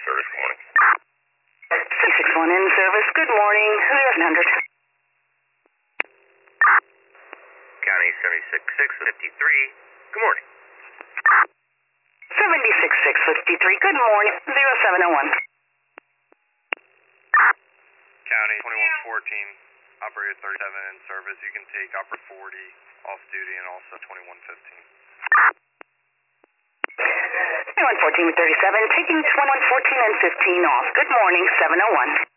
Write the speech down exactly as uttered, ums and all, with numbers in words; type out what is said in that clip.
service. Good morning. six six one in service. Good morning. zero hundred. County seventy-six six fifty-three. Good morning. seventy-six six fifty-three. Good morning. zero seven oh one. County twenty-one fourteen, operator thirty-seven in service. You can take operator forty off duty and also twenty-one fifteen. twenty-one fourteen with thirty-seven, taking twenty-one fourteen and fifteen off. Good morning, seven oh one.